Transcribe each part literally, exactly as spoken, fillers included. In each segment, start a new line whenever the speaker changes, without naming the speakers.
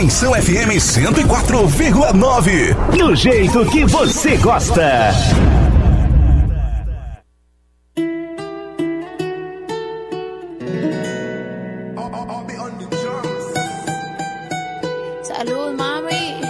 Atenção F M cento e quatro vírgula nove.
Do jeito que você gosta.
Salud, mami.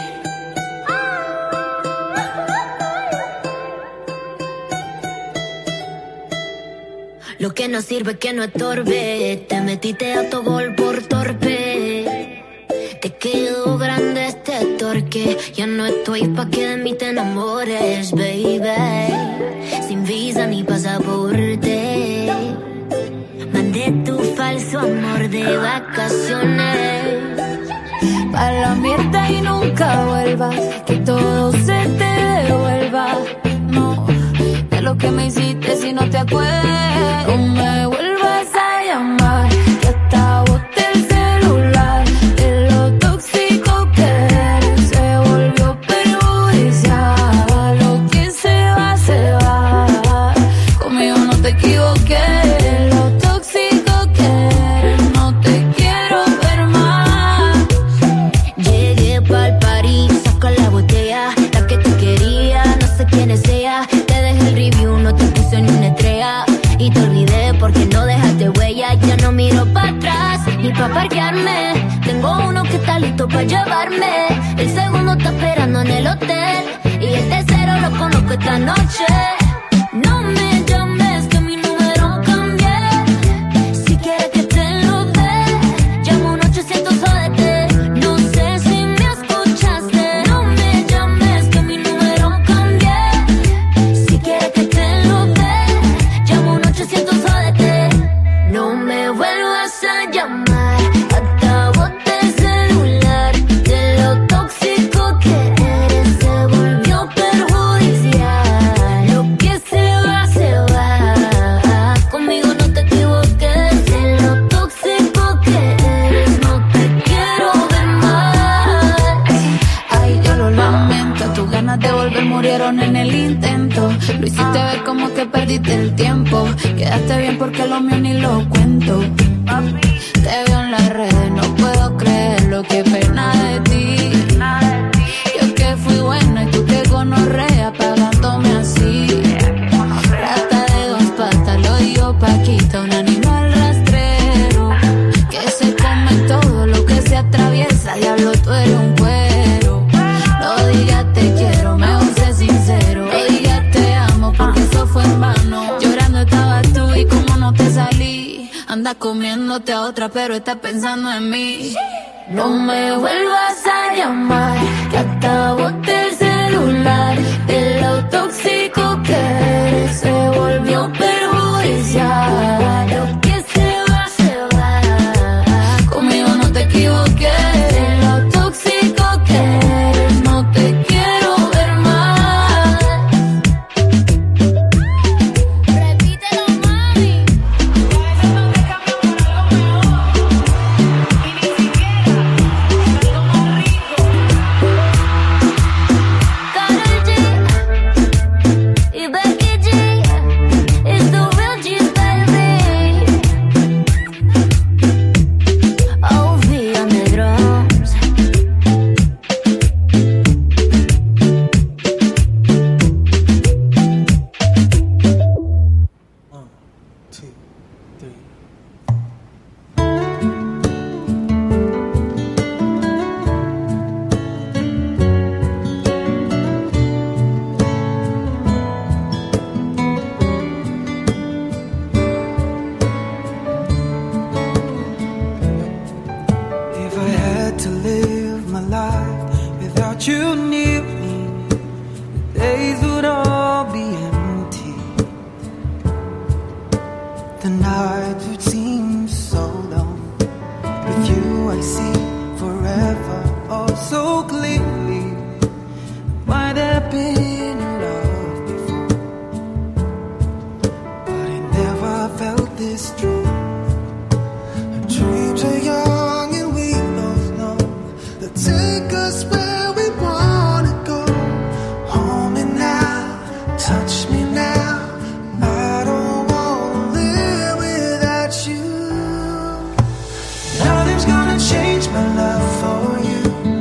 Lo que no sirve que no estorbe. Te metiste autogol por torpe. Te quedó grande este torque. Ya no estoy pa' que de mí te enamores, baby. Sin visa ni pasaporte. Mandé tu falso amor de vacaciones. Pa' la mierda y nunca vuelvas. Que todo se te devuelva. No, de lo que me hiciste si no te acuerdas. No me vuelvas a llamar. Que hasta boté el celular. De lo tóxico que eres se volvió perjudicial. Lo que se va, se va. Conmigo no te equivoqué. Lo tóxico que eres no te quiero ver más. Llegué pa'l party, saca la botella. La que te quería, no sé quién es ella. Te dejé el review, no te puse ni una estrella. Y te olvidé porque no dejaste huella. Ya no miro para atrás, ni pa' parquearme. Tengo uno que está listo pa' llevarme. El segundo está esperando en el hotel. Y el tercero lo conozco esta noche. No me llames que mi número cambié. Si quieres que te lo dé, llamo un ochocientos jódete. No sé si me escuchaste. No me llames que mi número cambié. Si quieres que te lo dé, llamo un ochocientos jódete. No me vuelvas a llamar. Hasta boté el celular. De lo tóxico que eres se volvió perjudicial. Lo que se va, se va. Conmigo no te equivoques. De lo tóxico que eres no te quiero ver más. Ay, yo lo lamento. Tus ganas de volver murieron en el intento. Lo hiciste ver como que perdiste el tiempo. Quedaste bien porque lo mío ni lo cuento. Te veo en las redes, no puedo creerlo. Qué pena de ti. Yo que fui buena y tú que gonorrea pagándome así. Rata de dos patas, lo digo Paquita, un animal rastrero que se come todo lo que se atraviesa. Diablo, tú eres un cuero. No digas te quiero, mejor sé sincero. No digas te amo porque eso fue en vano. Llorando estabas tú y como no te salí. Anda comiéndote a otra pero estás pensando en mí. No me vuelvas a llamar. Que hasta boté el celular. De lo tóxico que eres se volvió perjudicial. Lo que se va, se va. Conmigo no te equivoqué. De lo tóxico que eres no te quiero ver más. Repítelo, mami. Karol G y Becky G. It's the real G's, baby. O V on the drums.
If I had to live my life without you near me, the days would all be empty. The nights would seem so long. With you I see forever, oh so clearly. Might have been in love before, but I never felt this strong. Our dreams are young and we both know they'll take us where we wanna go. Hold me now, touch me now. I don't wanna live without you. Nothing's gonna change my love for you.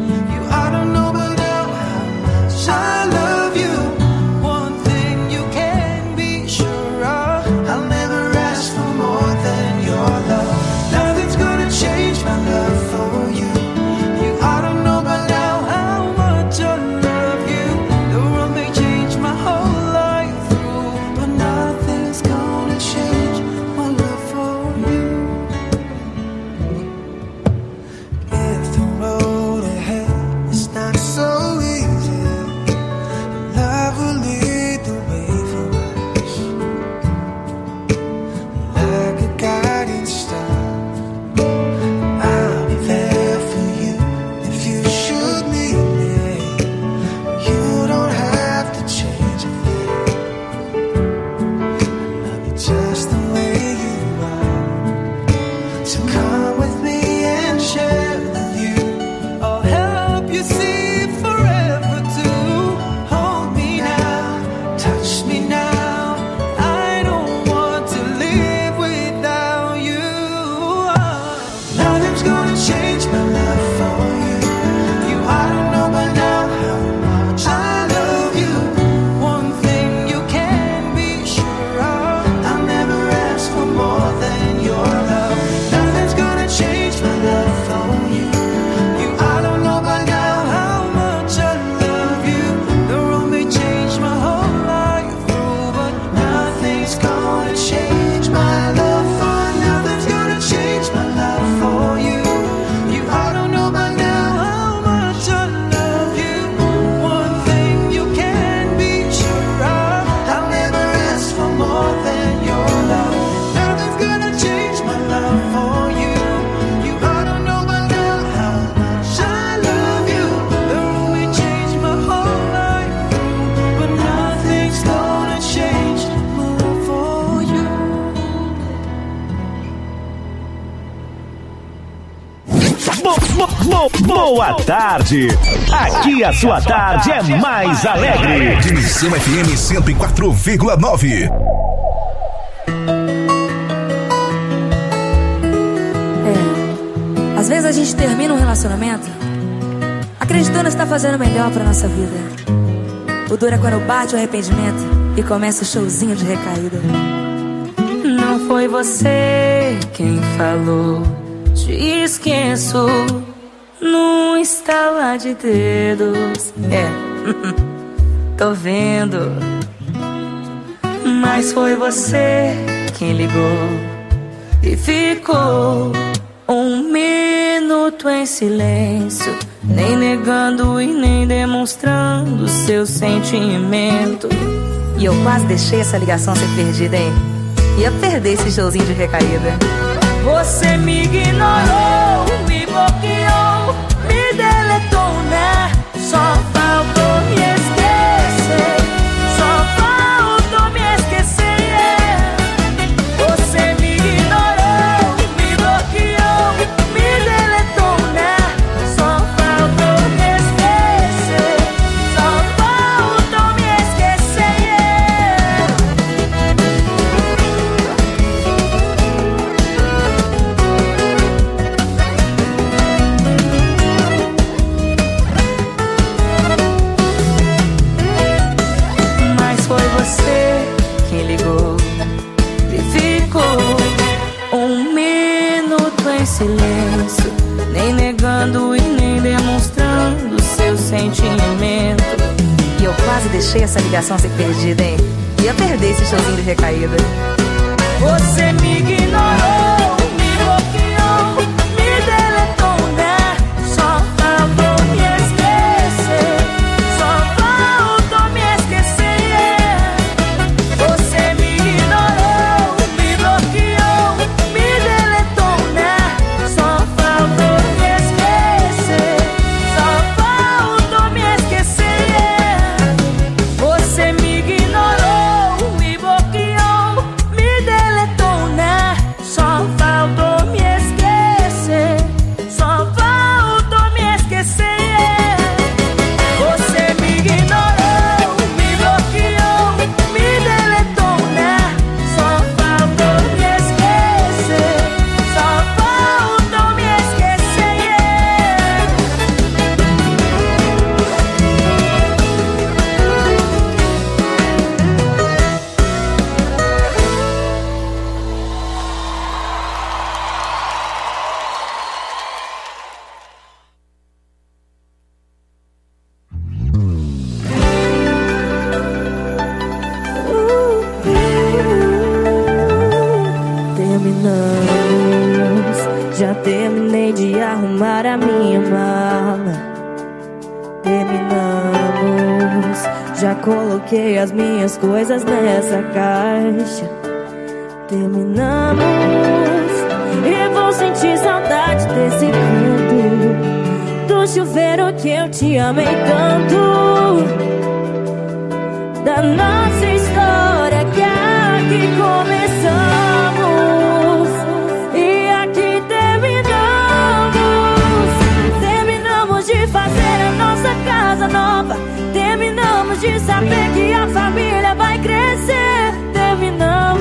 Bo boa tarde. Aqui a sua tarde é mais alegre.
Dimensão F M cento e quatro vírgula nove.
É, às vezes a gente termina um relacionamento acreditando estar fazendo o melhor pra nossa vida. O duro é quando bate o arrependimento e começa o showzinho de recaída. Não foi você quem falou, te esqueço num estalar de dedos. É, tô vendo. Mas foi você quem ligou e ficou um minuto em silêncio, nem negando e nem demonstrando seu sentimento. E eu quase deixei essa ligação ser perdida, hein? Ia perder esse showzinho de recaída. Você me ignorou, me bloqueou, me deletou, né? Só faltou me esquecer, só faltou me esquecer, yeah. Você me ignorou, me bloqueou, me deletou, né? Só faltou me esquecer, só faltou me esquecer, yeah. Mas foi você quem ligou e ficou um minuto em silêncio, nem negando e nem demonstrando seu sentimento. E eu quase deixei essa ligação ser perdida, hein? Ia perder esse showzinho de recaída. Você me ignorou, me bloqueou, me deletou, né? Só faltou me esquecer, só faltou me esquecer, yeah. Você me ignorou, me bloqueou, me deletou, né? Só faltou me esquecer, só faltou me esquecer, yeah. Você me ignorou, me bloqueou, me deletou, né? Só faltou me esquecer, só faltou me esquecer, yeah. Você me ignorou, me bloqueou, me deletou, né? Só faltou me esquecer, só faltou me esquecer, yeah. Terminamos, já terminei de arrumar a minha mala. Terminamos, já coloquei as minhas coisas nessa caixa. Terminamos, e vou sentir saudade desse canto, do chuveiro que eu te amei tanto, da nossa história que aqui começamos e aqui terminamos. Terminamos de fazer a nossa casa nova, terminamos de saber que a família vai crescer. Terminamos,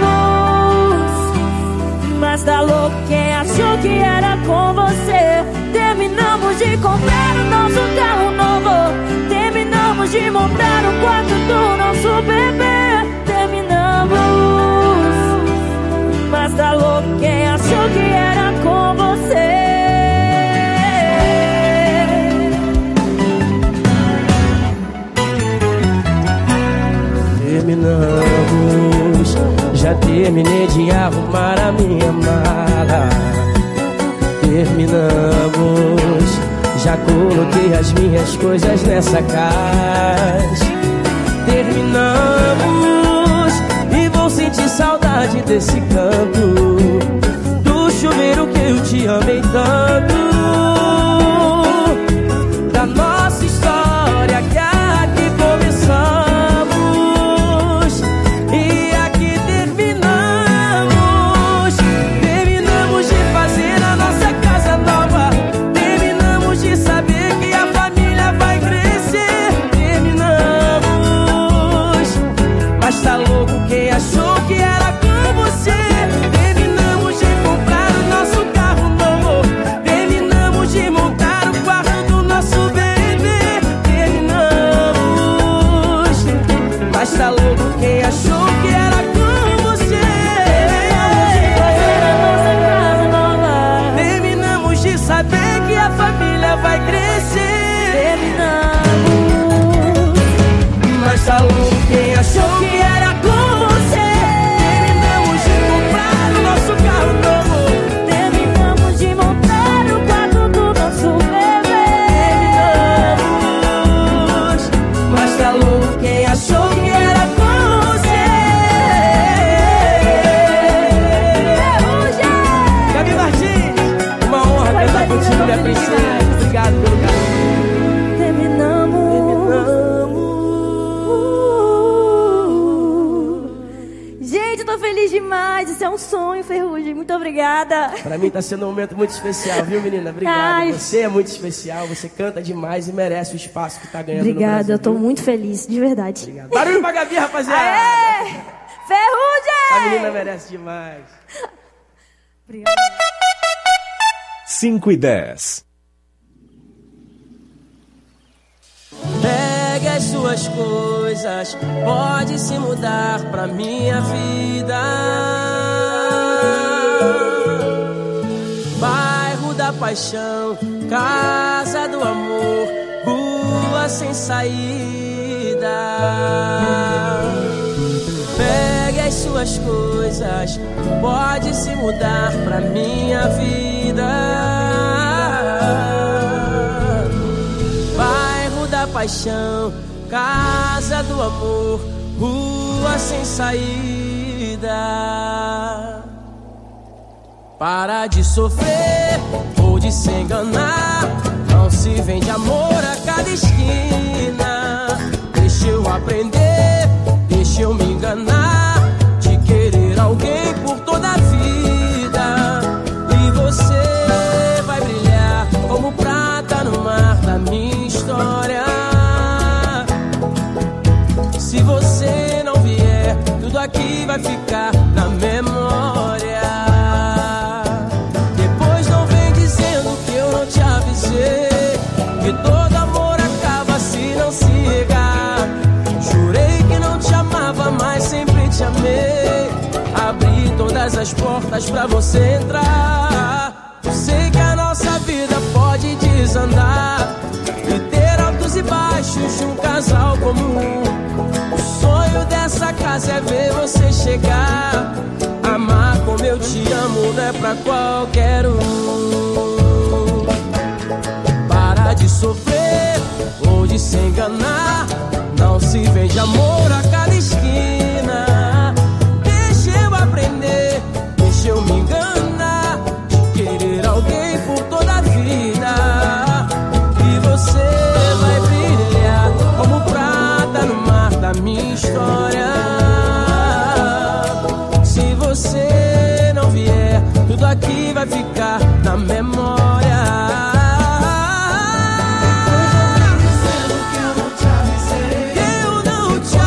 mas tá louco quem achou que era com você. Terminamos de comprar o nosso carro novo, terminamos de montar o quarto do nosso bebê. Terminamos, mas tá louco quem achou que era com você.
Terminamos, já terminei de arrumar a minha mala. Terminamos, já coloquei as minhas coisas nessa caixa. Terminamos, e vou sentir saudade desse canto, do chuveiro que eu te amei tanto, da nossa história que aqui começamos e aqui terminamos. Terminamos de fazer a nossa casa nova, terminamos
Muito obrigada.
Pra mim tá sendo um momento muito especial, viu, menina? Obrigado.
Ai.
Você é muito especial, você canta demais e merece o espaço que tá ganhando
Obrigada,
no Brasil.
eu tô
viu?
muito feliz, de verdade.
Obrigado. Barulho pra Gabi, rapaziada!
Aê! Ferrugem!
A menina merece demais.
Obrigada.
cinco e dez.
Pegue as suas coisas, pode se mudar pra minha vida. Bairro da paixão, casa do amor, rua sem saída. Pegue as suas coisas, pode se mudar pra minha vida. Bairro da paixão, casa do amor, rua sem saída. Para de sofrer ou de se enganar, não se vende amor a cada esquina. Deixa eu aprender, deixa eu me enganar, de querer alguém por toda a vida. E você vai brilhar como prata no mar da minha história. Se você não vier, tudo aqui vai ficar na memória. Depois não vem dizendo que eu não te avisei, que todo amor acaba se não se regar. Jurei que não te amava, mas sempre te amei. Abri todas as portas pra você entrar. Eu sei que a nossa vida pode desandar e ter altos e baixos de um casal comum. O sonho dessa casa é ver você chegar. Amar como eu te amo não é pra qualquer um. Para de sofrer ou de se enganar, não se vende amor a cada esquina. Deixa eu aprender, deixa eu me enganar, de querer alguém por toda a vida. E você vai brilhar como prata no mar da minha história. Se você não vier, tudo aqui vai ficar na memória. Eu não te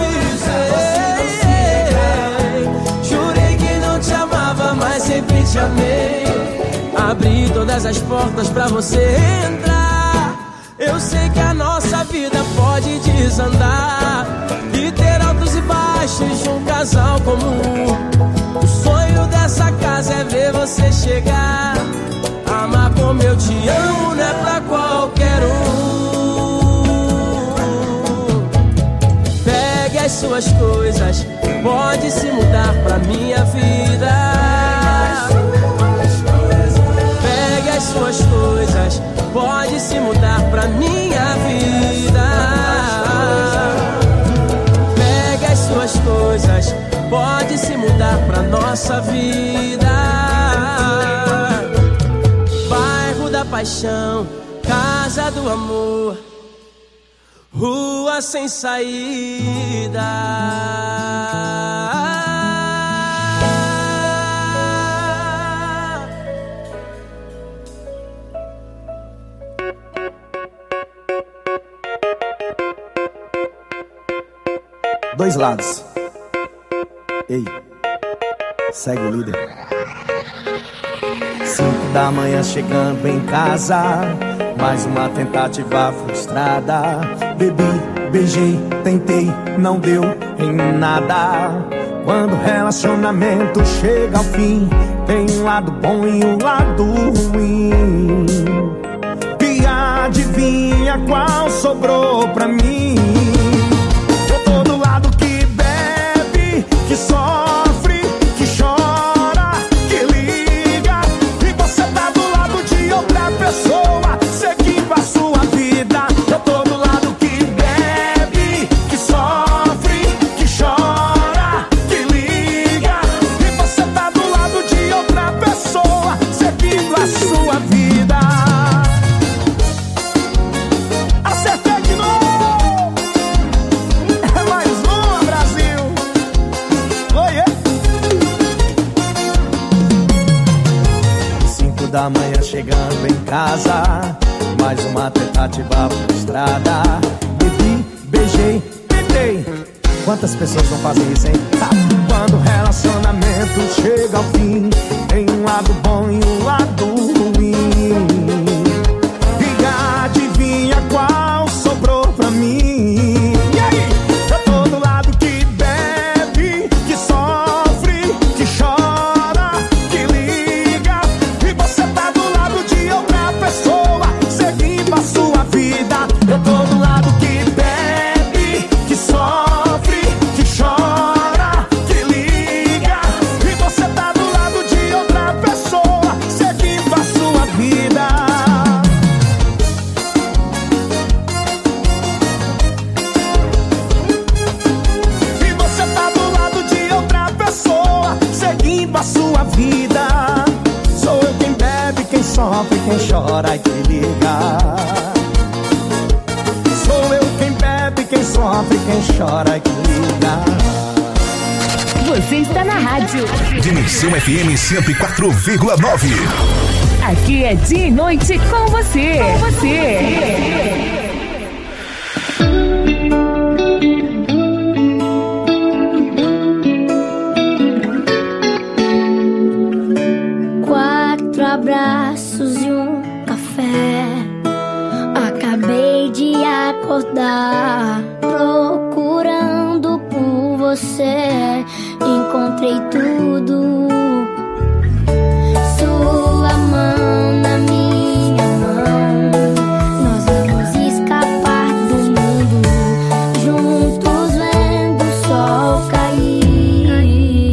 avisei, jurei que não te amava, mas sempre te amei. Abri todas as portas pra você entrar. Eu sei que a nossa vida pode desandar e ter altos e baixos de um casal comum. O sonho dessa casa é ver você chegar. Amar como eu te amo não é pra qualquer um. Pegue as suas coisas, pode se mudar pra minha vida. Pegue as suas coisas, pode se mudar pra minha vida. Pegue as suas coisas, pode se mudar pra nossa vida. Bairro da paixão, casa do amor, rua sem saída.
Dois lados. Ei, segue o líder. Cinco da manhã chegando em casa, mais uma tentativa frustrada. Bebi, beijei, tentei, não deu em nada. Quando o relacionamento chega ao fim, tem um lado bom e um lado ruim. E adivinha qual sobrou pra mim? Que sofre, que chora, que liga, e você tá do lado de outra pessoa, seguindo a sua vida. Eu tô do lado que bebe, que sofre, que chora, que liga, e você tá do lado de outra pessoa, seguindo a sua vida. Acertei de novo. da manhã chegando em casa, mais uma tentativa frustrada. Bebi, beijei, tentei. Quantas pessoas não fazem isso, hein? Quando o relacionamento chega ao fim, tem um lado bom e um lado ruim. E adivinha qual sobrou pra mim? E aí? Eu tô do lado que bebe, que sofre, que chora, que liga. E você tá do lado de outra pessoa, seguindo a sua vida. Eu tô do lado que bebe, que sofre, que chora, que liga. E você tá do lado de outra pessoa, seguindo a sua vida. E você tá do lado de outra pessoa, seguindo a sua vida. Sou eu quem bebe, quem sofre, quem chora e que liga. Sou eu quem bebe, quem sofre, quem chora e que liga.
Você está na rádio
Dimensão F M cento e quatro vírgula nove.
Aqui é dia e noite com você. Com você.
Quatro abraços e um café. Acabei de acordar, procurando por você. Encontrei tudo. Sua mão na minha mão. Nós vamos escapar do mundo, juntos vendo o sol cair.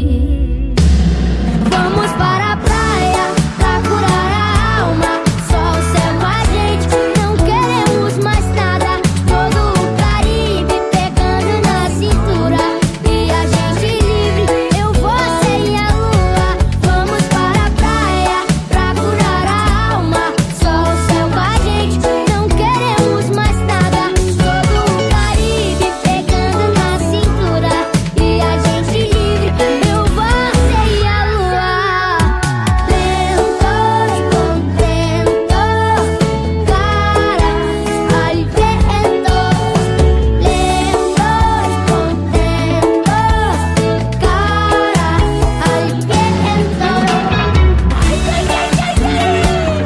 Vamos para a praia pra curar a alma. Só o céu com a gente, não queremos mais nada. Todo o Caribe pegando na cintura. E a gente livre, eu, você e a lua. Vamos para a praia pra curar a alma. Só o céu com a gente, não queremos mais nada. Todo o Caribe pegando na cintura. E a gente livre, eu, você e a lua. Lento e contento, cara, al viento. Lento e contento, cara, al viento. Ay, ay, ay, ay, ay.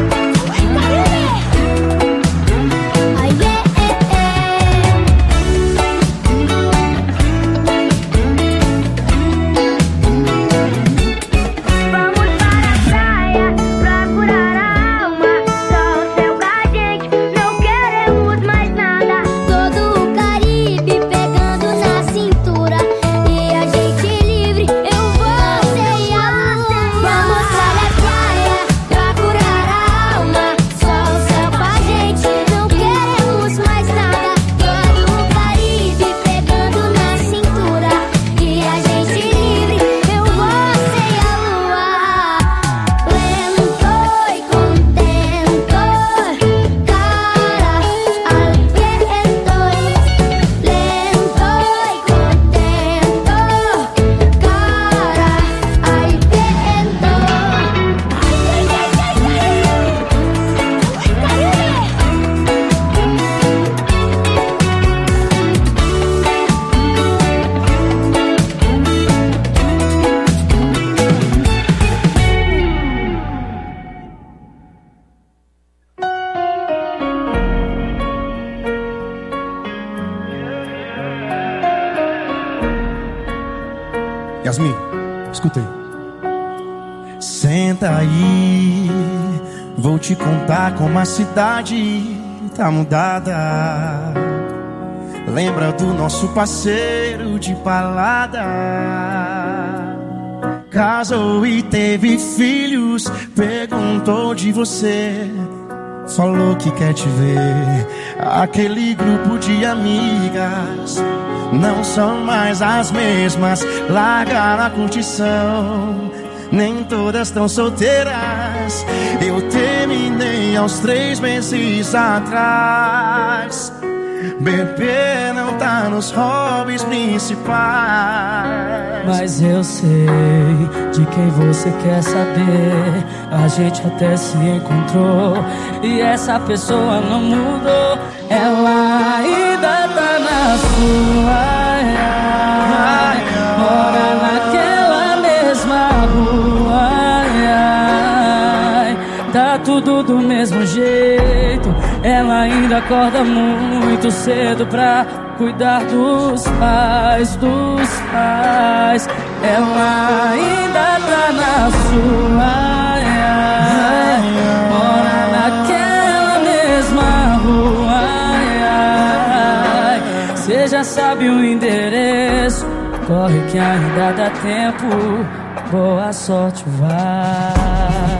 Ay, eh, eh, Vamos para a praia pra curar a alma. Só o céu com a gente, não queremos mais nada. Todo o Caribe pegando na cintura. E a gente livre, eu, você e a lua. Vamos para a praia pra curar a alma. Só o céu com a gente, não queremos mais nada. Todo o Caribe pegando na cintura. E a gente livre, eu, você e a lua. Lento e contento, cara, al viento. Lento e contento, cara, al viento. Ay, ay, ay, ay,
Yasmin, escuta aí. Senta aí, vou te contar como a cidade tá mudada. Lembra do nosso parceiro de balada? Casou e teve filhos, perguntou de você, falou que quer te ver. Aquele grupo de amigas não são mais as mesmas, largaram a curtição, nem todas estão solteiras. Eu terminei aos três meses atrás. beber não tá nos hobbies principais.
Mas eu sei de quem você quer saber. A gente até se encontrou e essa pessoa não mudou. Ela ainda tá na sua. Mora naquela mesma rua. Tá tudo do mesmo jeito. Ela ainda acorda muito cedo pra cuidar dos pais, dos pais. Ela ainda tá na sua. Mora naquela mesma rua. Cê já sabe o endereço. Corre que ainda dá tempo. Boa sorte, vai.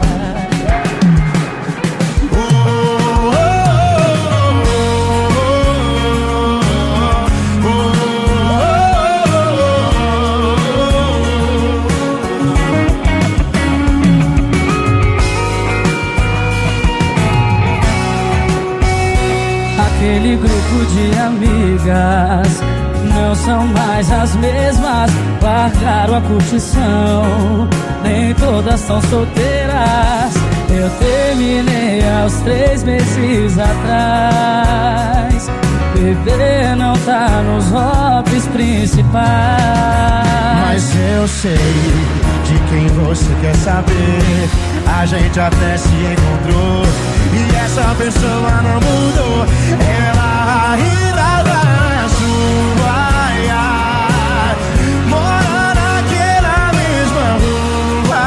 Aquele grupo de amigas não são mais as mesmas. Largaram a curtição, nem todas são solteiras. Eu terminei aos três meses atrás. Beber não tá nos hobbies principais.
Mas eu sei de quem você quer saber. A gente até se encontrou e essa pessoa não mudou. Ela ainda tá na sua. Mora naquela mesma rua.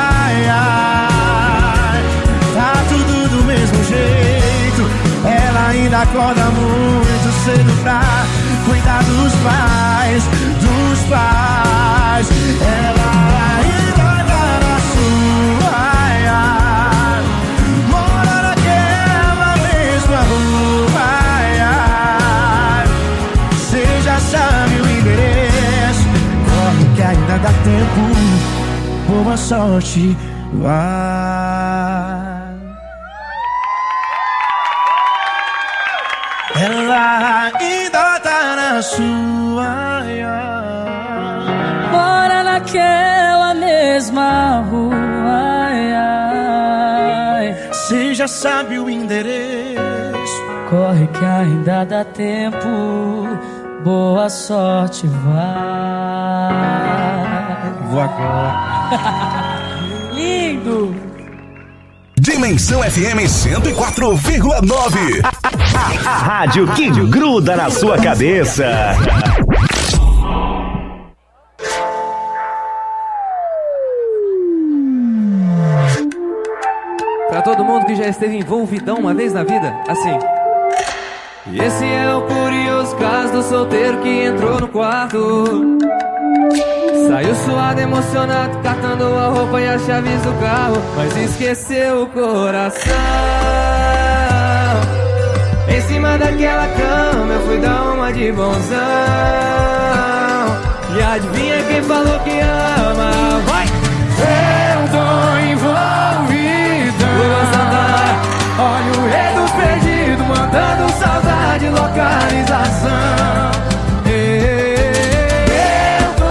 Tá tudo do mesmo jeito. Ela ainda acorda muito cedo pra cuidar dos pais, dos pais. Ela ainda tá na sua. Mora naquela mesma rua. Cê já sabe o endereço. Corre que ainda dá tempo. Boa sorte, vai. Ela ainda tá na sua.
Mora naquela mesma rua.
Cê já sabe o endereço.
Corre que ainda dá tempo. Boa sorte, vai.
Vou agora.
Lindo.
Dimensão F M cento e quatro vírgula nove.
A rádio que gruda na sua cabeça.
Pra todo mundo que já esteve envolvidão uma vez na vida, assim. E esse é o curioso caso do solteiro que entrou no quarto. Saiu suado, emocionado, catando a roupa e as chaves do carro, mas esqueceu o coração. Em cima daquela cama eu fui dar uma de bonzão. E adivinha quem falou que ama? Vai! Eu tô envolvido. Olha o rei dos perdidos, mandando saudade, localização. Eu tô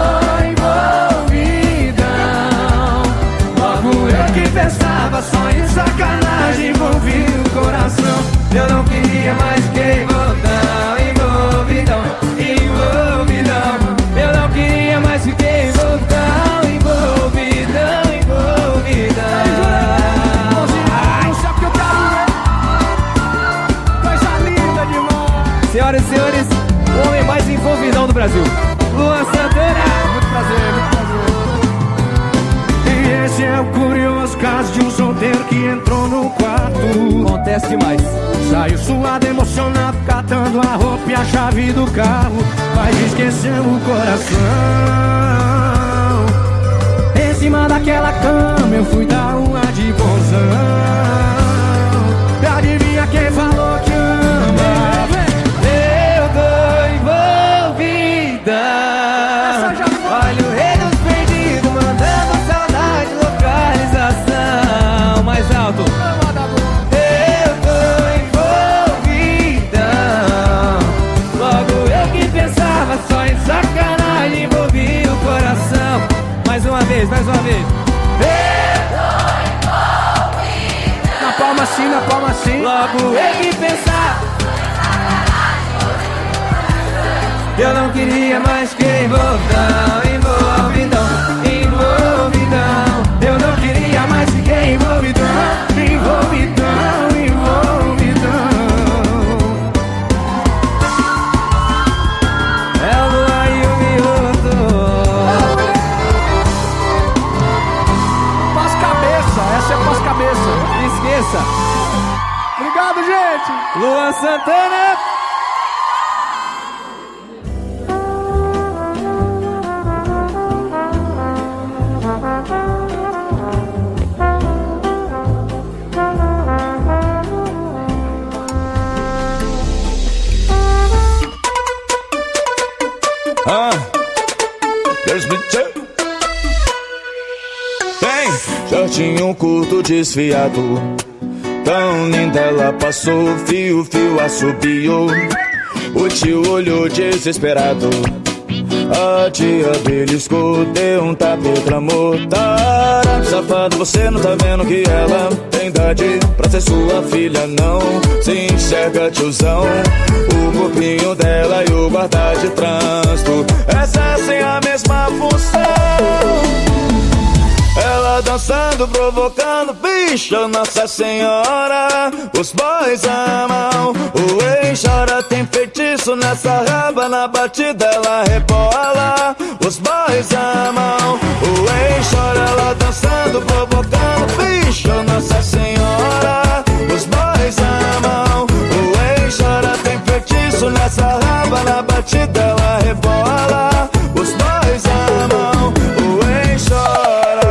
envolvidão. Logo eu que pensava só em sacanagem, envolvido o coração. Eu não queria mais que envolvidão, envolvidão, envolvidão. Eu não queria mais que envolvidão, envolvidão, envolvidão. Senhoras e senhores, o homem mais envolvidão do Brasil, Luan Santana.
Muito prazer, muito prazer. E esse é o curioso caso de um solteiro que entrou no quarto.
Acontece demais.
Saiu suado, emocionado, catando a roupa e a chave do carro, mas esqueceu o coração. Em cima daquela cama eu fui dar uma de bonzão. E adivinha quem falou que ama?
Olha o rei dos perdidos, mandando saudade, localização. Mais alto. Eu tô envolvidão. Logo eu que pensar. Eu não queria mais que envolvidão, envolvidão, envolvidão. Eu não queria mais que envolvidão, envolvidão, envolvidão. É o Luan e o Miúdo.
Pós-cabeça, essa é pós-cabeça.
Não esqueça.
Obrigado, gente.
Luan Santana.
Ah, there's me too. Tem shortinho curto desfiado, tão linda ela passou, fio, fio assobiou. O tio olhou desesperado, a tia beliscou, deu um tapa e reclamou. Tará, safado, você não tá vendo que ela tem idade pra ser sua filha, não se enxerga, tiozão. O corpinho dela e o guarda de trânsito exercem a mesma função. Ela dançando, provocando, bicho, Nossa Senhora. Os boys amam, o ex chora, tem feitiço nessa raba, na batida ela rebola. Os boys amam, o ex chora, ela dançando, provocando, bicho, Nossa Senhora. Os boys amam, o ex chora, tem feitiço nessa raba, na batida ela rebola. Os boys amam, o ex chora.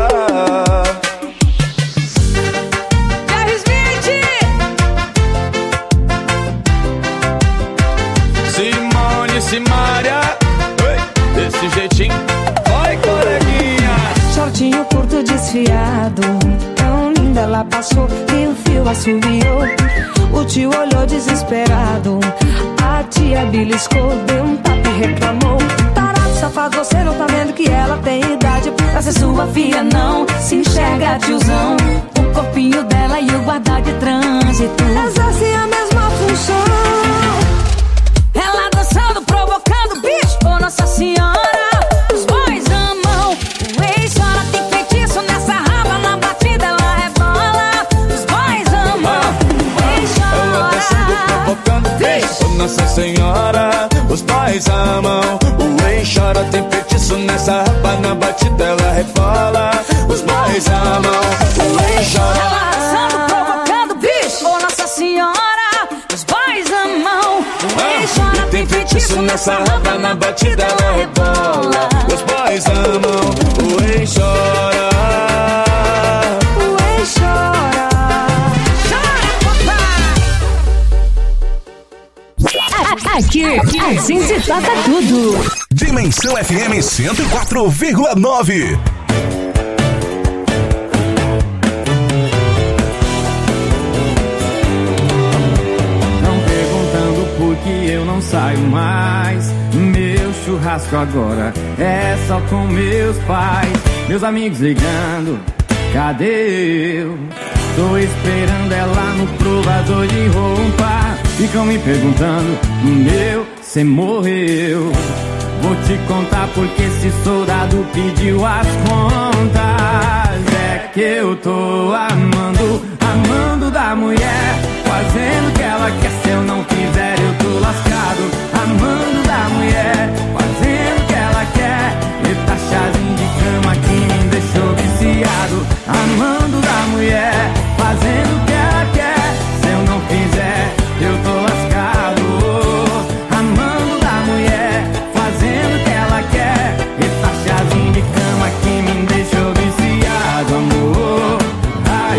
Simária, desse jeitinho, oi coleguinha.
Shortinho curto desfiado, tão linda ela passou, e o fio assobiou. O tio olhou desesperado, a tia beliscou, deu um tapa e reclamou. Tarado, safado, você não tá vendo que ela tem idade pra ser sua filha, não se enxerga, tiozão. O corpinho dela e o guarda de trânsito exercem a mesma função. Ela dançando, provocando, bicho, oh Nossa Senhora. Os boys amam, o ex chora, tem feitiço nessa raba, na batida ela rebola. Os boys amam, o ex chora.
Ela dançando, provocando, bicho, oh Nossa Senhora. Os boys amam, o ex chora, tem feitiço nessa raba, na batida ela rebola. Os boys amam, o ex chora.
Ela dançando, provocando, bicho, oh Nossa Senhora. Os boys amam, o ex chora,
ah, tem feitiço nessa raba, na batida ela rebola. Os boys amam, o ex chora.
O ex chora.
Chora, aqui, a gente toca tudo.
Dimensão F M cento e quatro vírgula nove.
Que eu não saio mais. Meu churrasco agora é só com meus pais. Meus amigos ligando, cadê eu? Tô esperando ela no provador de roupa. Ficam me perguntando, meu, cê morreu. Vou te contar porque esse soldado pediu as contas. É que eu tô amando, amando da mulher, fazendo o que ela quer. Se eu não fizer eu tô lascado. Amando da mulher, fazendo o que ela quer. Eita, chazinho de cama que me deixou viciado. Amando da mulher, fazendo o que ela quer. Se eu não fizer eu tô lascado. Amando da mulher, fazendo o que ela quer. Eita, chazinho de cama que me deixou viciado. Amor, ai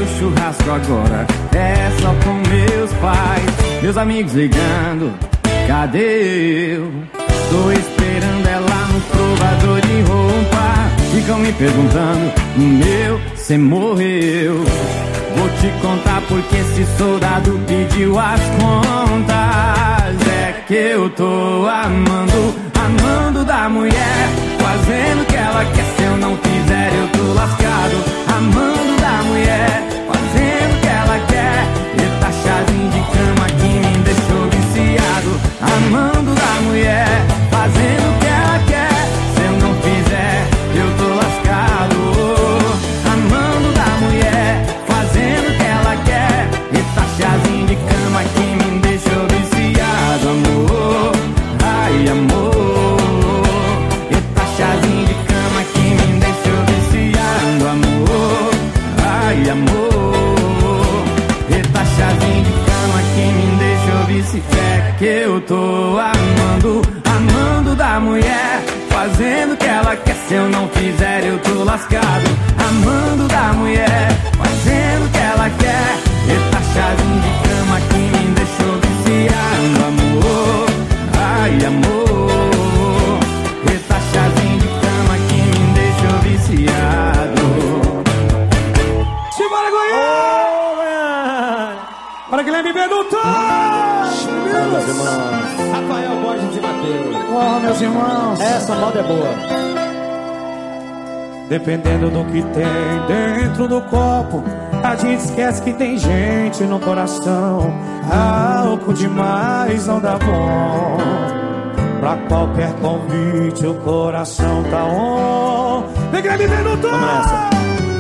churrasco agora é só com meus pais. Meus amigos ligando, cadê eu? Tô esperando ela no provador de roupa. Ficam me perguntando, meu, cê morreu. Vou te contar porque esse soldado pediu as contas. É que eu tô amando, amando da mulher, fazendo o que ela quer. Se eu não fizer eu tô lascado. Amando da mulher, fazendo o que ela quer. Eita chazinho de cama que me deixou viciado. Amando da mulher, fazendo o que ela quer. Se eu não fizer eu tô lascado. Amando da mulher, fazendo o que ela quer. Eita chazinho de cama que me deixou viciado. Amor, ai amor. Eita chazinho de cama que me deixou viciado. Amor, ai amor. Eita chazinho de cama que me deixou viciado. É que eu tô amando, amando da mulher, fazendo o que ela quer. Se eu não fizer eu tô lascado. Amando da mulher, fazendo o que ela quer. Eita chazinho de cama que me deixou viciado. Amor, ai amor. Eita chazinho de cama que me deixou viciado.
Simbora, Goiânia! Para Guilherme Benuton! Meus irmãos, Rafael Borges e Mateus. Oh, meus irmãos, essa moda é boa. Dependendo do que tem dentro do copo, a gente esquece que tem gente no coração. Álcool demais não dá bom. Pra qualquer convite o coração tá on. Vem, Guilherme Benuton! Vamos nessa.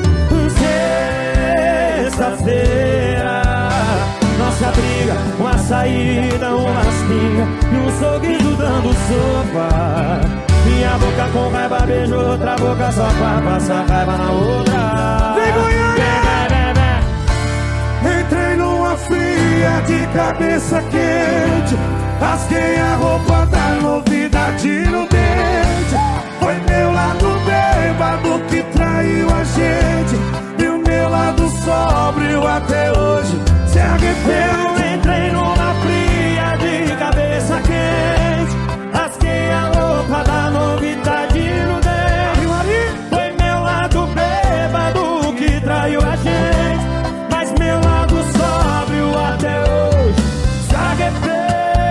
Sexta-feira, nossa briga, uma saída, uma espinha e um sorriso dando sopa. Minha boca com raiva beijou outra boca só pra passar raiva na outra. Vem, Goiânia! Entrei numa fria de cabeça quente, rasguei a roupa da novidade no dente. Foi meu lado bêbado que traiu a gente, e o meu lado sóbrio até hoje se arrepende. Eu entrei numa fria de cabeça quente, rasguei a roupa da novidade no dente. Foi meu lado bêbado que traiu a gente, mas meu lado sóbrio até hoje se arrepende.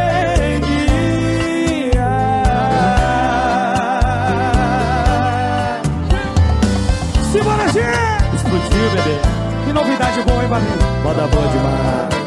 Simbora, gente! Explodiu, bebê. Que novidade boa, hein, Barreiro? Moda boa demais.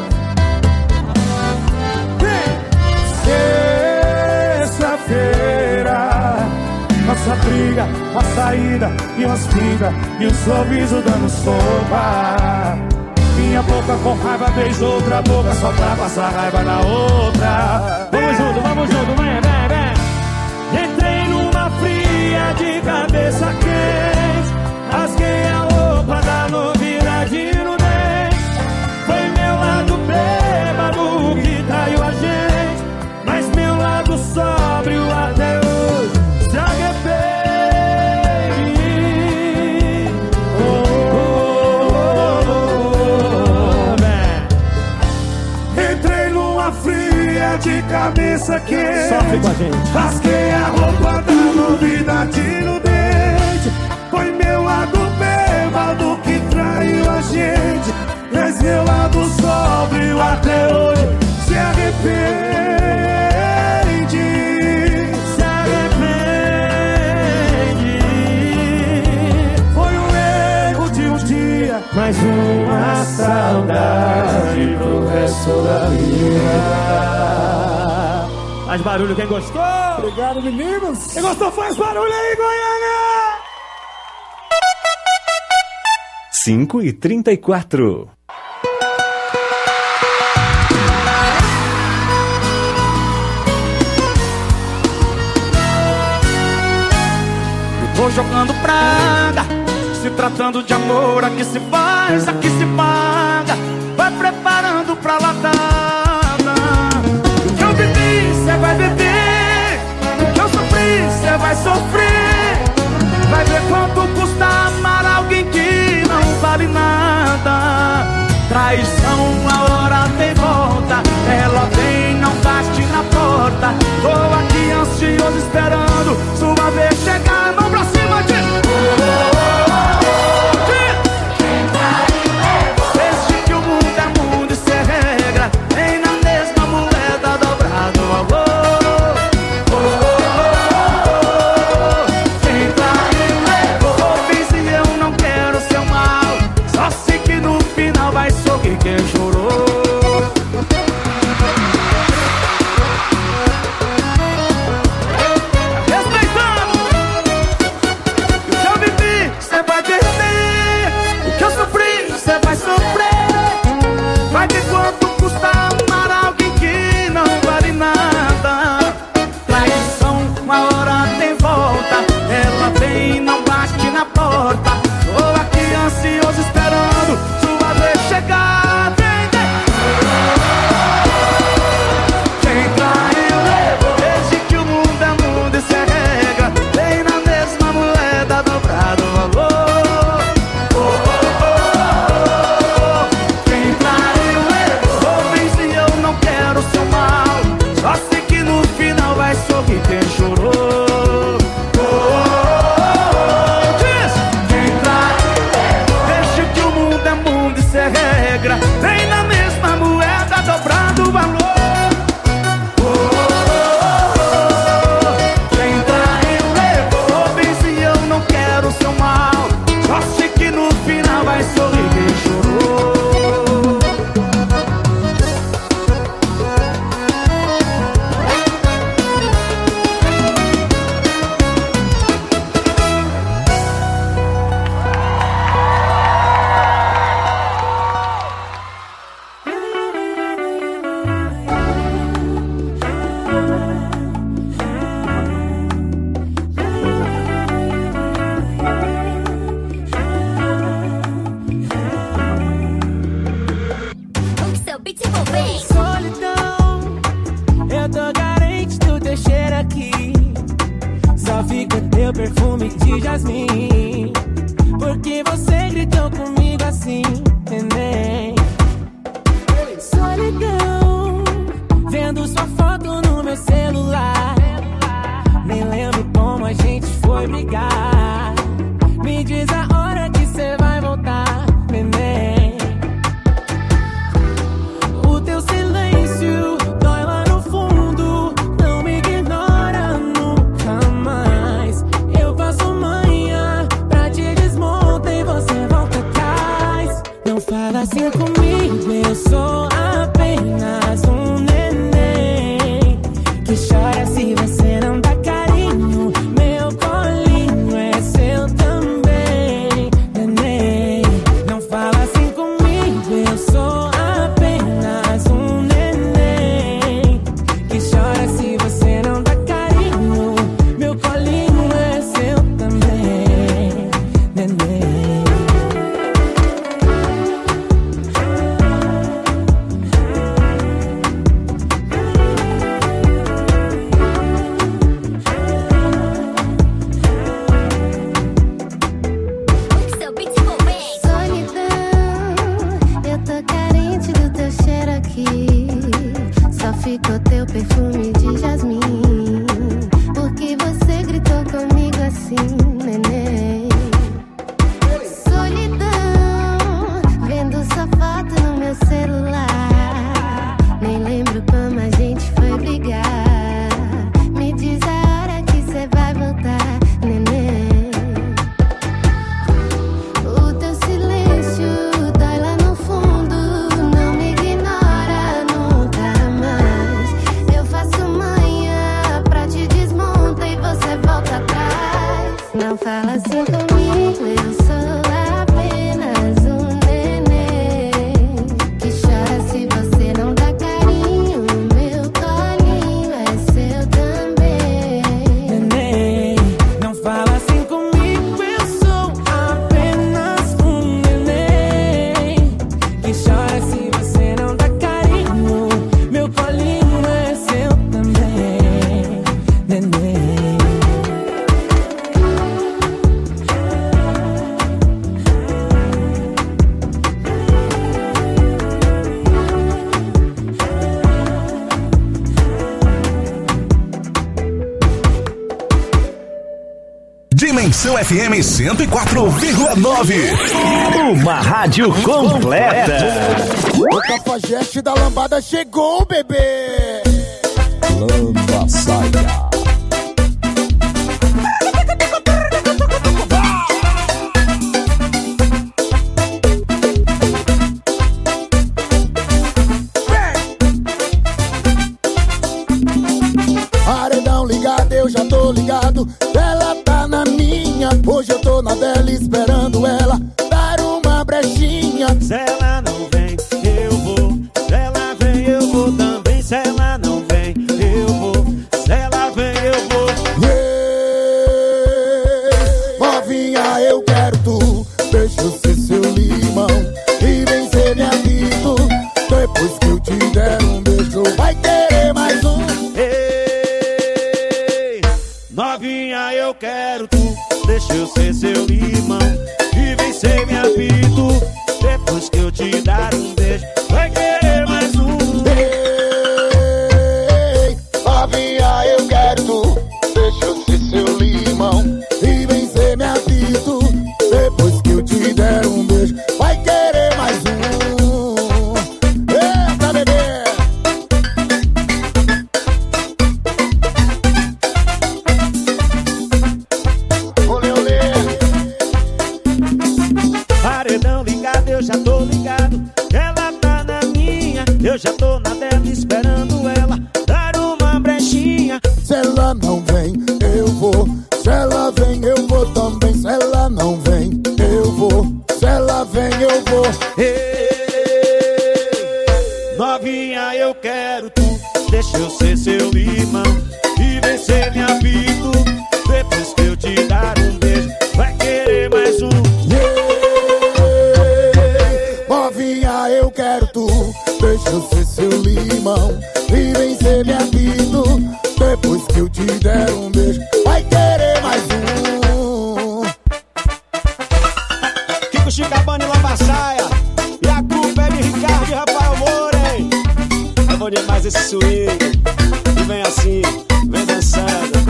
Sexta-feira, nossa briga, uma saída e uma espiga e um sorriso dando sopa. Minha boca com raiva beijou outra boca só pra passar raiva na outra. Vamos junto, vamos junto, vem, vem, vem. Entrei numa fria de cabeça quente, rasguei a roupa da novidade no dente. Foi meu lado bêbado que traiu a gente, mas meu lado sóbrio até hoje se arrepende. Oh, oh, oh, oh, oh. Entrei numa fria de cabeça quente, sofre com a gente. Rasguei a roupa da novidade no dente. Foi meu lado bêbado que traiu a gente, mas meu lado sóbrio até hoje se arrepende. Se arrepende. Foi um erro de um dia, mais uma saudade pro resto da vida. Faz barulho quem gostou. Obrigado, meninos. Quem gostou faz barulho aí, Goiânia.
cinco e trinta e quatro.
Tô jogando praga, se tratando de amor, aqui se faz, aqui se paga. Vai preparando pra latada. O que eu bebi, cê vai beber. O que eu sofri, cê vai sofrer. Vai ver quanto custa amar alguém que não vale nada.
de jasmim. Porque você gritou comigo assim, neném. Solidão, vendo sua foto no meu celular. Nem lembro como a gente foi brigar. Me diz a hora que cê vai voltar, neném. O teu silêncio dói lá no fundo. Não me ignora nunca mais. Eu faço manhã pra te desmontar e você volta atrás. Não fala assim comigo, eu sou apenas um neném que chora se você não dá carinho. Meu colinho é seu também, neném. Não fala assim comigo, eu sou apenas um neném que chora se você não dá carinho. Meu colinho é seu também, neném.
Solidão, eu tô carente do teu cheiro aqui. Só ficou teu perfume de jasmim. Porque você gritou comigo assim, neném. Solidão, vendo sua foto no meu celular. Nem lembro como a gente foi brigar. Me diz a hora que cê vai voltar, neném. O teu silêncio dói lá no fundo. Não me ignora nunca mais. Eu faço manhã pra te desmontar e você volta atrás. Não fala assim comigo, eu sou apenas um neném que chora se você não dá carinho. Meu colinho é seu também,
Neném, não fala assim comigo, eu sou apenas um neném que chora se você não dá carinho. Meu colinho é seu também, neném.
Dimensão F M cento e quatro vírgula nove.
Uma rádio completa.
O cafajeste da lambada chegou, bebê. Lamba saia. Paredão ligado, eu já tô ligado. Ela tá na minha. Hoje eu tô na dela esperando ela dar uma brechinha.
Se ela não vem, eu vou. Se ela vem, eu vou também. Se ela não vem, eu vou. Se ela vem, eu vou.
Yeah. Novinha, eu quero tu. Deixa eu ser seu limão e vem ser minha amigo. Depois que eu te der um beijo, vai querer mais um.
Ei, novinha, eu quero tu. Deixa eu ser seu limão e vem ser minha vida. Depois que eu te dar um beijo, vai querer mais um.
Ei, novinha, eu quero tu. Deixa eu ser seu limão e vem ser minha vida. Depois que eu te der um beijo, vai querer mais um. Eita, bebê. Olê, olê.
Paredão ligado, eu já tô ligado. Ela tá na minha, eu já tô na dela esperando ela dar uma brechinha.
Se ela não vem, eu vou. Se ela vem, eu vou também. Se ela não vem, eu vou. Se ela vem, eu vou.
Ei, novinha, eu quero tu. Deixa eu ser seu limão e vem ser minha vida. Depois que eu te dar um beijo, vai querer mais um.
Yeah. Novinha, eu quero tu. Deixa eu ser seu limão e vem ser minha vida. Depois que eu te der um beijo, vai querer mais um. de Lambassaia. E a culpa é de Ricardo e Rafael Moura, hein? É bom demais esse swing. E vem assim, vem dançando.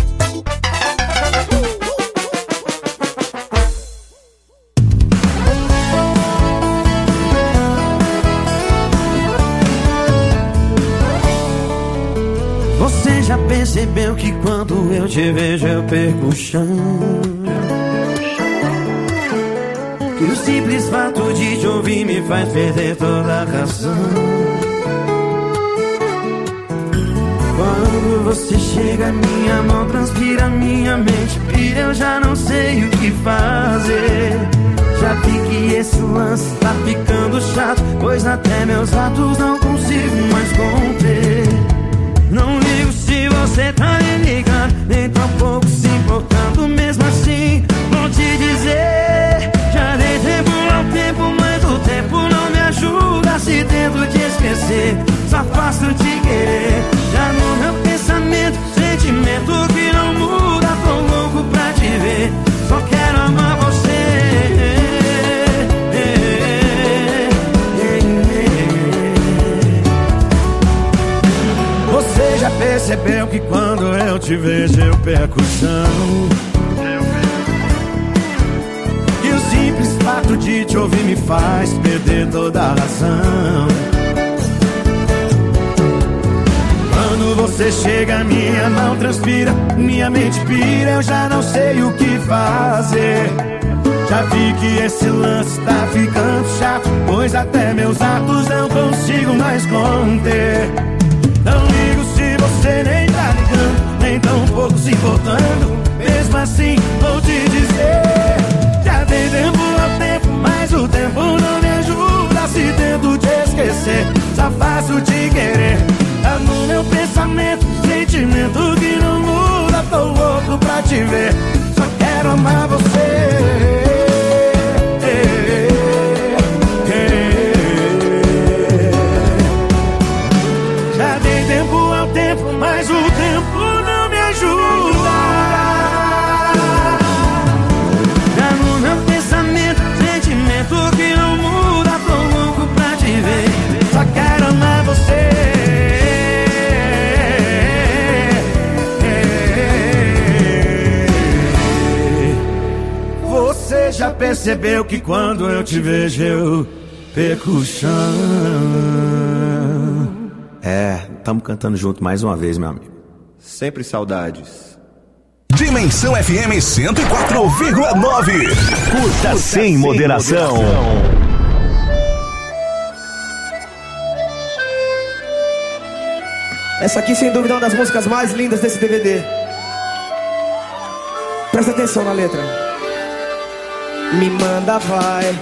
Você já percebeu que quando eu te vejo eu perco o chão? Que o simples fato de te ouvir me faz perder toda a razão. Quando você chega, minha mão transpira, minha mente pira, eu já não sei o que fazer. Já vi que esse lance tá ficando chato, pois até meus atos não consigo mais conter. Não ligo se você tá me ligando, nem tão pouco se importando. Mesmo assim, vou te dizer, já dei tempo ao tempo, mas o tempo não me ajuda. Se tento te esquecer, só faço te querer. Já no meu pensamento, sentimento que não muda. Tô louco pra te ver, só quero amar você. Você já percebeu que quando eu te vejo eu perco o chão? E o simples fato de te ouvir me faz perder toda a razão. Quando você chega, minha mão transpira, minha mente pira, eu já não sei o que fazer. Já vi que esse lance tá ficando chato, pois até meus atos não consigo mais conter. Não ligo se você nem tá ligando, nem tão pouco se importando. Mesmo assim, vou te dizer, já dei tempo ao tempo, mas o tempo não me ajuda. Se tento te esquecer, só faço te querer. Tá no meu pensamento, sentimento que não muda. Tô louco pra te ver, só quero amar você. Mas o tempo não me ajuda. Já no meu pensamento, sentimento que não muda. Tô louco pra te ver, só quero amar você. Você já percebeu que quando eu te vejo eu perco o chão? É, tamo cantando junto mais uma vez, meu amigo. Sempre saudades.
Dimensão F M cento e quatro vírgula nove.
Curta sem moderação.
Essa aqui, sem dúvida, é uma das músicas mais lindas desse D V D. Presta atenção na letra. Me manda, vai,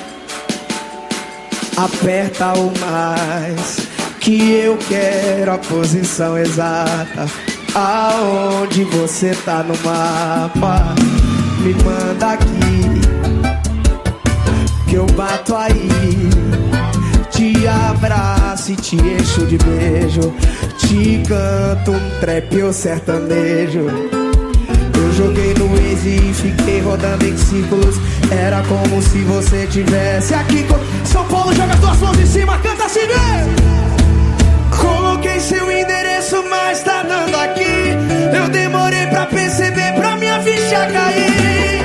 aperta o mais, que eu quero a posição exata, aonde você tá no mapa. Me manda aqui, que eu bato aí, te abraço e te encho de beijo, te canto um trap ou sertanejo. Eu joguei no Waze e fiquei rodando em círculos, era como se você tivesse aqui. São Paulo, joga as duas mãos em cima, canta assim mesmo. Coloquei seu endereço, mas tá dando aqui. Eu demorei pra perceber, pra minha ficha cair.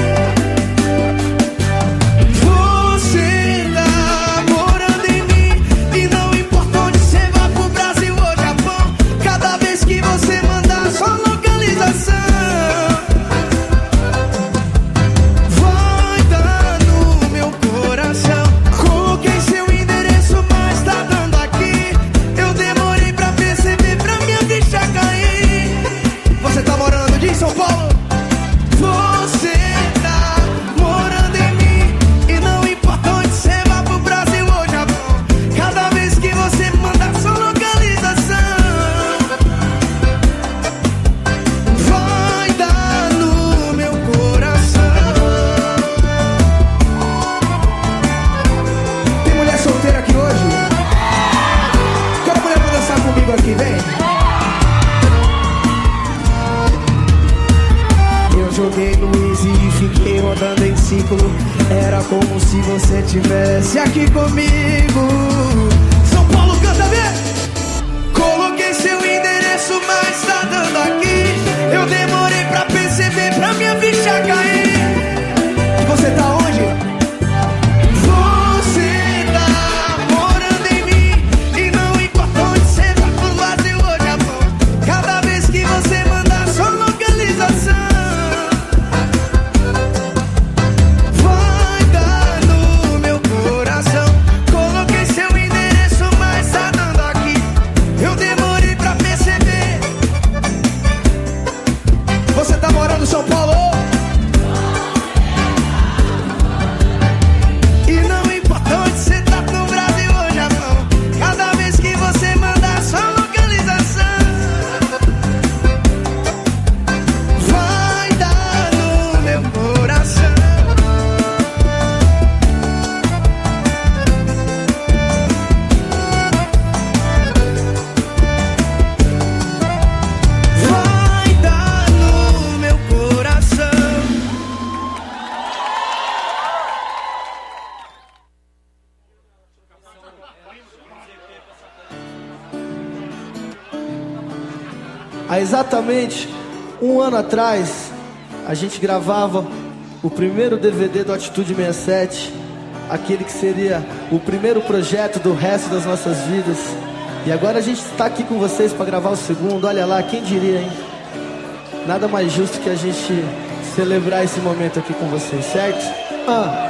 Você tá morando em mim, e não importa onde você vá, pro Brasil ou Japão. Cada vez que você mandar sua localização, vai dar no meu coração. Coloquei seu endereço, mas tá dando aqui. Eu demorei pra perceber, pra minha ficha cair. Você tá morando de São Paulo? Você você tivesse aqui comigo. São Paulo, canta bem. Coloquei seu endereço, mas tá dando aqui. Eu demorei pra perceber, pra minha ficha cair. Você tá onde? Você tá morando em mim. E não importa onde você tá, pro Brasil ou Japão. Cada vez que você mandar sua localização, vai dar no meu coração. Coloquei seu endereço, mas tá dando aqui. Eu demorei pra perceber. Você tá morando em São Paulo? E não importa onde você tá, no Brasil ou Japão. Cada vez que você mandar sua localização, vai dar no meu coração. Vai dar no meu coração. Há exatamente um ano atrás, a gente gravava o primeiro D V D do Atitude sessenta e sete, aquele que seria o primeiro projeto do resto das nossas vidas. E agora a gente está aqui com vocês para gravar o segundo. Olha lá, quem diria, hein? Nada mais justo que a gente celebrar esse momento aqui com vocês, certo? Ah.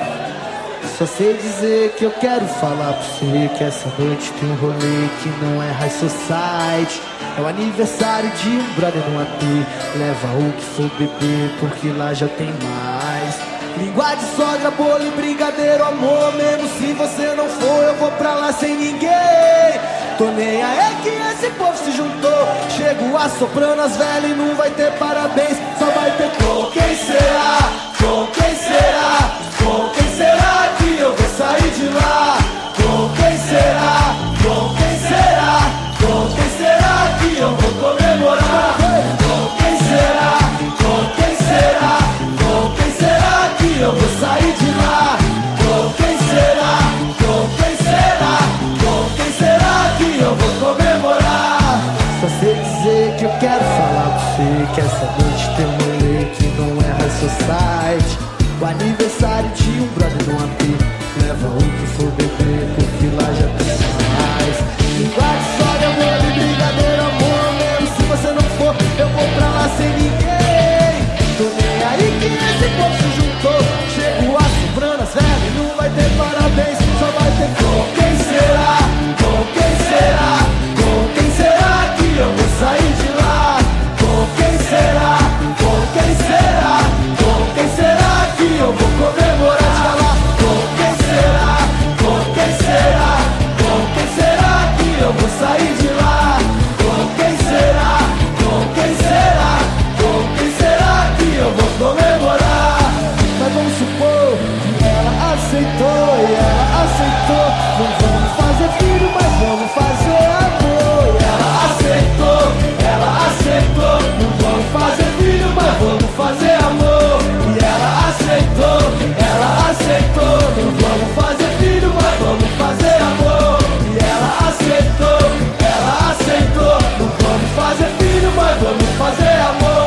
Só sei dizer que eu quero falar pra você que essa noite tem um rolê que não é high society. É o aniversário de um brother no A P. Leva o que for beber, porque lá já tem mais. Língua de sogra, bolo e brigadeiro, amor. Mesmo se você não for, eu vou pra lá sem ninguém. Tô nem aí que esse povo se juntou. Chego assoprando as velhas e não vai ter parabéns. Só vai ter com quem será, com quem será, com quem será que eu vou sair de lá? Com quem será, com quem será, com quem será que eu vou comemorar? Com quem será, com quem será, com quem será que eu vou sair de lá? Com quem será, com quem será, com quem será que eu vou comemorar? Só sei dizer que eu quero falar pra você que essa noite tem um rolê que não é high society. O aniversário de um brother no A P. Leva o que for beber, porque lá já tem mais. Língua de sogra, bolo e brigadeiro, amor. Mesmo se você não for, eu vou pra lá sem ninguém. Tô nem aí que esse povo se juntou. Chego assoprando as velhas e não vai ter parabéns. Só vai ter com quem será, com quem será, com quem será que eu vou sair de lá? Com quem será, com quem será, com quem será que eu vou comemorar? Com quem será, com quem será, com quem será que eu vou sair de lá? Com quem será, com quem será, com quem será que eu vou comemorar? Mas vamos supor que ela aceitou e ela aceitou. Não vamos fazer filho, mas vamos fazer amor. E ela aceitou, ela aceitou. Não vamos fazer filho, mas vamos fazer amor. E ela aceitou, ela aceitou. Não vamos fazer filho, mas vamos fazer amor. E ela aceitou, ela aceitou. Não vamos fazer filho, mas vamos fazer amor.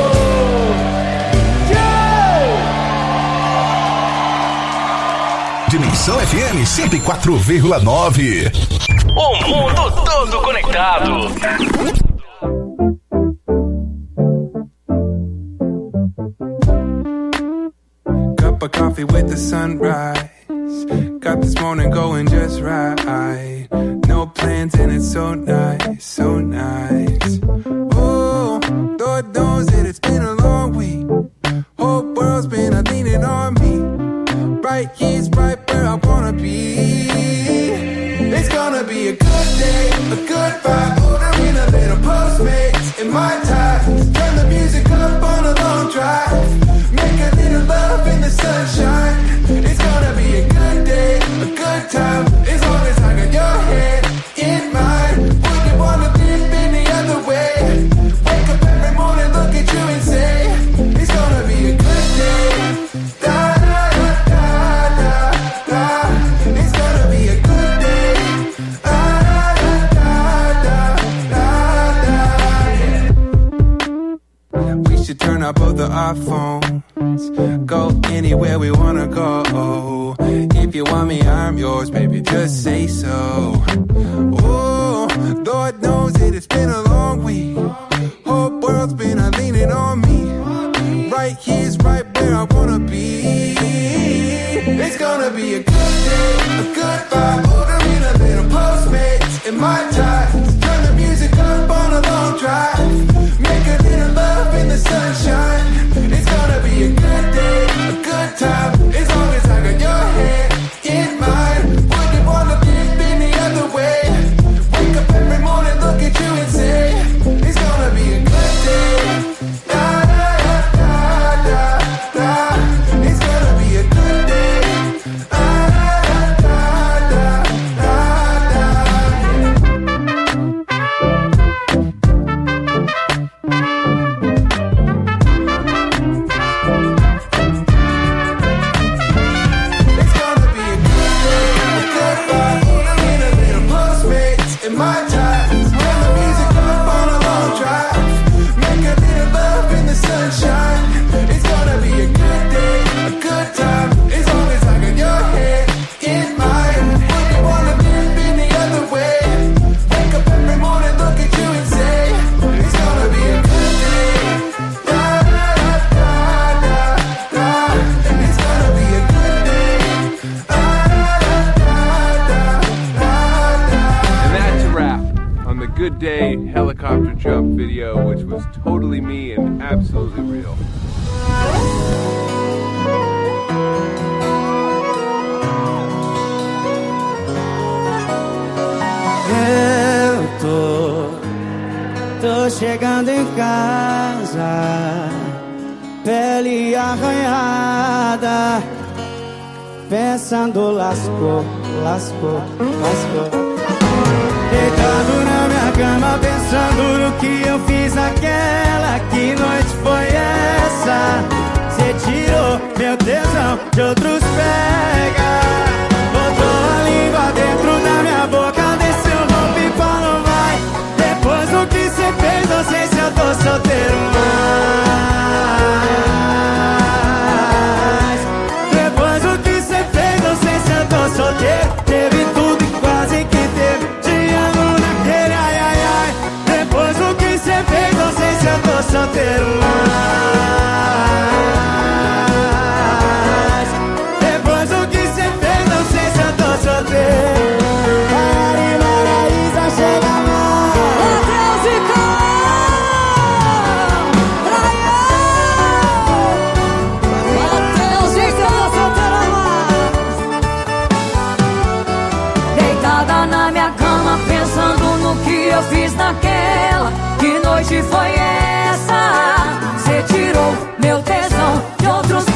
Dimensão F M cento e quatro vírgula nove.
O mundo todo conectado.
Cup of coffee with the sunrise. Got this morning going just right. No plans and it's so nice, so nice. Oh, Lord knows that it's been a long week. Whole world's been a leaning on me. Right here's right where I wanna be. It's gonna be a good day, a good vibe. Ordering a little Postmates in my time. Turn the music up on a long drive. Make a little love in the sunshine. It's gonna be a good day, a good time. As long as I got your hand in mine. Wouldn't wanna live any other way. Wake up every morning, look at you and say, it's gonna be a good day. Da da da da da. out both of our phones. Go anywhere we wanna go. If you want me, I'm yours, baby, just say so. Oh, Lord knows that it's been a long week. Whole world's been a leaning on me. Right here's right where I wanna be. It's gonna be a good day, a good vibe. Order in a little Postmates in my ties. Turn the music up on a long drive. Make a little love in the sunshine. It's gonna be a good day, a good time. As long as I got your hand in mine. Wouldn't wanna be in the other way. Wake up every morning, look at you and say, it's gonna be a good day. Da da da da da da. It's gonna be a good day. Da da da da da da. It's gonna be a good day, a good vibe. In a little Postmates in my ties. Turn the music up on a long drive. Make a little love in the sunshine. It's gonna be a good day, a good time. As long as I got your hand in mine. Wouldn't wanna live in the other way. Wake up every morning, look at you and say, it's gonna be a good day. Da da da da da da. It's gonna be a good day. Da da da da da da.
And that's a wrap on the Good Day helicopter jump video, which was totally me and absolutely real.
Eu tô, tô chegando em casa, pele arranhada, pensando lascou, lascou, lascou. Deitado na minha cama, pensando no que eu fiz naquela. Que noite foi essa? Cê tirou meu tesão, de outros pega. Botou a língua dentro da minha boca, desceu no pipa, não vai. Depois do que cê fez, não sei se eu tô solteiro mais. Depois do que cê fez, não sei se eu tô solteiro. Teve tudo e quase que teve. Te amo naquele ai ai ai. Depois do que cê fez, não sei se eu tô solteiro mais. Depois do que cê fez, não sei se eu tô solteiro. Mari Maraísa, chega mais. Matheus e Cão, Matheus e Cão, solteiro mais.
Deitada na minha cama, pensando no que eu fiz naquela. Que noite foi essa? Cê tirou meu tesão de outros